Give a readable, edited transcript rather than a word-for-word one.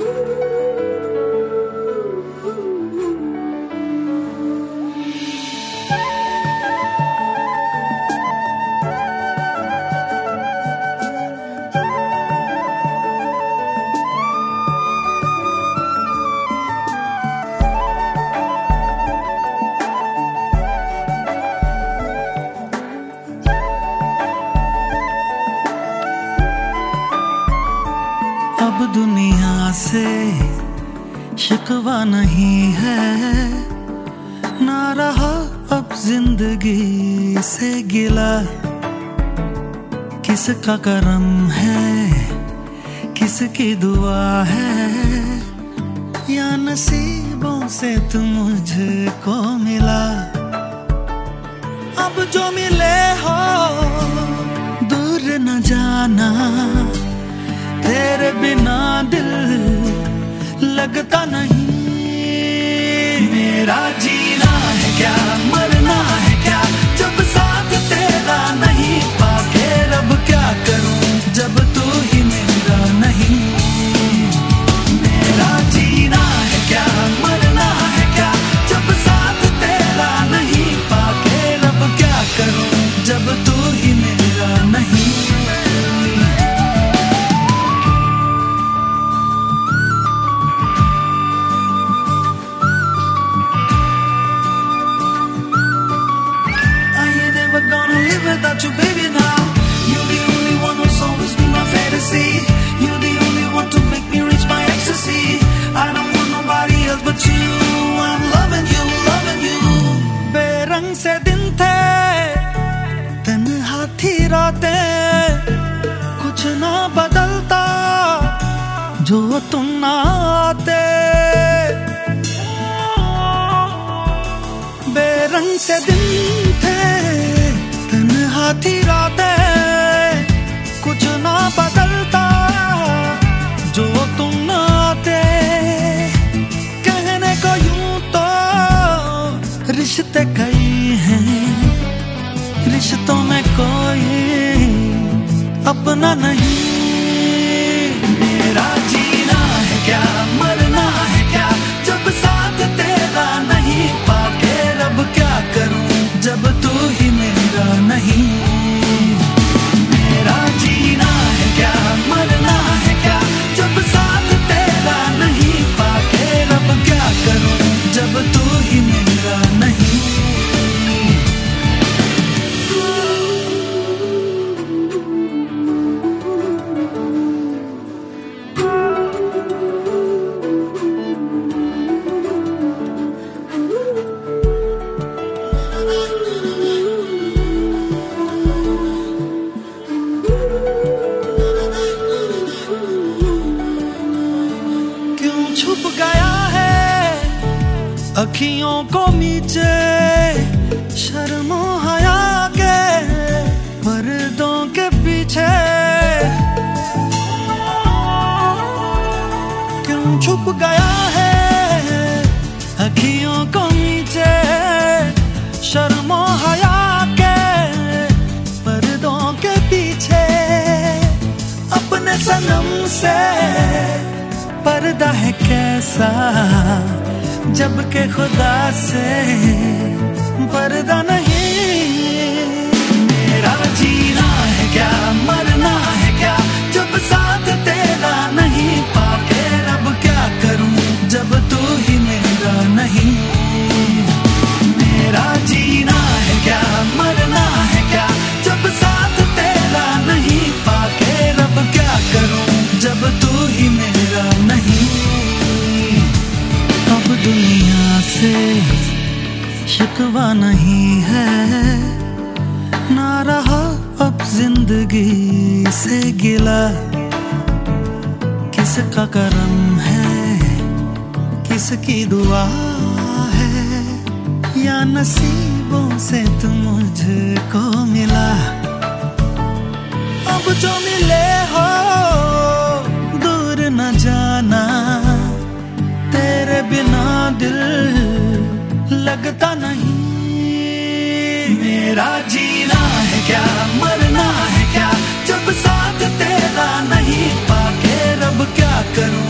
अब दुनिया से शिकवा नहीं है, ना रहा अब जिंदगी से गिला। किसका करम है, किसकी दुआ है, या नसीबों से तुम मुझको मिला। अब जो मिले हो दूर न जाना, तेरे बिना दिल लगता नहीं। मेरा जीना है क्या, मरना है क्या, जब साथ तेरा नहीं पाके रब क्या करूं, जब तू ही मेरा नहीं। मेरा जीना है क्या, मरना है क्या, जब साथ तेरा नहीं पाके रब क्या करूं, जब तू ही मेरा नहीं। Without you, baby, now you're the only one who's always been my fantasy. You're the only one to make me reach my ecstasy. I don't want nobody else but you. I'm loving you, loving you. बेरंग से दिन थे, तन्हा थी रातें, कुछ ना बदलता जो तुम ना आते। बेरंग से दिन थे, थी रातें, कुछ ना बदलता जो तुम ना आते। कहने को यूं तो रिश्ते कई हैं, रिश्तों में कोई अपना नहीं। मेरा जीना है क्या, मरना है क्या, जब साथ तेरा नहीं पाके रब क्या करूं, जब तू ही मेरा नहीं। मेरा जीना है क्या, मरना है क्या, जब साथ तेरा नहीं पाके रब क्या करूं, जब तू ही मेरा नहीं। छुप गया है अखियों को नीचे, शर्मो हया के पर्दों के पीछे। क्यों छुप गया है अखियों को नीचे, शर्मो हया के पर्दों के पीछे। अपने सनम से पर्दा है कैसा, जबकि खुदा से पर्दा नहीं। मेरा जीना है क्या, मरना है क्या, जब साथ तेरा नहीं पाके रब क्या करूं, जब तू ही मेरा नहीं। मेरा जीना है क्या, मरना है क्या, जब साथ तेरा नहीं पाके रब क्या करूं, जब तू ही मेरा नहीं। अब दुनिया से शिकवा नहीं है, ना रहा अब जिंदगी से गिला। किसका करम है, किसकी दुआ है, या नसीबों से तुम मुझको मिला। अब जो मिले हो दूर न जाना, तेरे बिना दिल लगता नहीं। मेरा जीना है क्या, मरना है क्या, जब साथ तेरा नहीं पाके रब क्या करूं,